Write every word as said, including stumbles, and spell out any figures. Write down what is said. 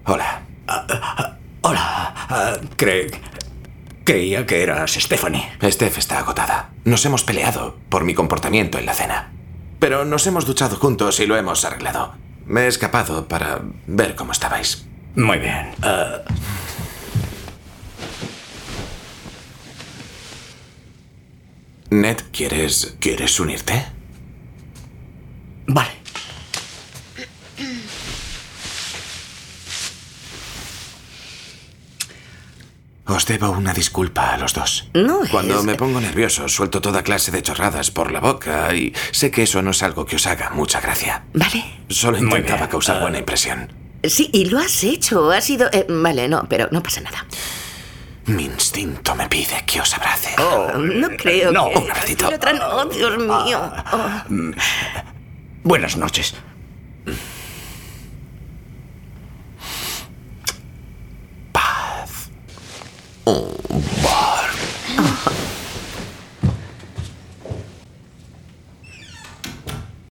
Hola. Uh, uh, hola. Uh, cre... Creía que eras Stephanie. Steph está agotada. Nos hemos peleado por mi comportamiento en la cena. Pero nos hemos duchado juntos y lo hemos arreglado. Me he escapado para ver cómo estabais. Muy bien. Uh... Ned, ¿quieres... ¿quieres unirte? Vale. Os debo una disculpa a los dos. No, Cuando es... me pongo nervioso, suelto toda clase de chorradas por la boca y sé que eso no es algo que os haga mucha gracia. Vale. Solo intentaba causar uh... buena impresión. Sí, y lo has hecho. Ha sido... Eh, vale, no, pero no pasa nada. Mi instinto me pide que os abrace. Oh, no creo no, que... un abracito. Otra... Oh, Dios mío. Oh. Buenas noches.